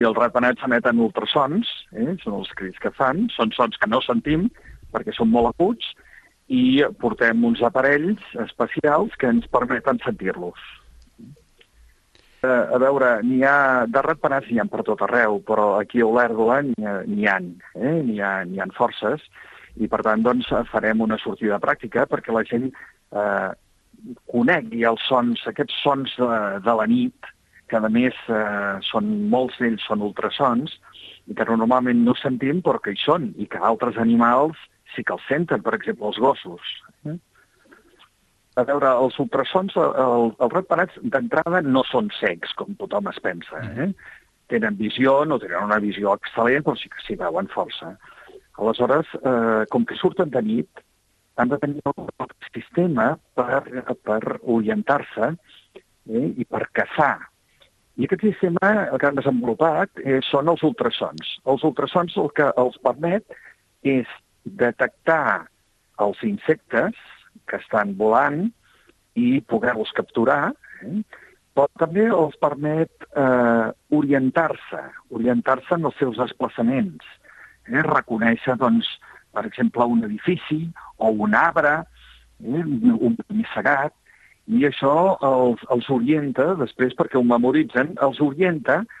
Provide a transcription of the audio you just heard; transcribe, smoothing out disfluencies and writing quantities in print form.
I els ratpenats emeten ultrasons, són els crits que fan, són sons que no sentim perquè són molt aguts, i portem uns aparells especials que ens permeten sentir-los. A veure, de ratpenats n'hi ha per tot arreu, però aquí a Olèrdola n'hi ha forces, i per tant doncs, farem una sortida pràctica perquè la gent conegui els sons, aquests sons de la nit, que a més molts d'ells són ultrasons, i que normalment no sentim però que hi són, i que altres animals sí que els senten, per exemple els gossos. A veure, els ultrasons, els ratpenats d'entrada no són cecs, com tothom es pensa. Tenen visió, no tenen una visió excel·lent, però sí que s'hi veuen força. Aleshores, com que surten de nit, han de tenir un sistema per orientar-se i per caçar. I aquest sistema, el que han desenvolupat, són els ultrasons. Els ultrasons el que els permet és detectar els insectes que estan volant i poder-los capturar, però també els permet orientar-se en els seus desplaçaments. Reconèixer, doncs, per exemple, un edifici o un arbre, un nissagat, i això els orienta, després perquè ho memoritzen, els orienta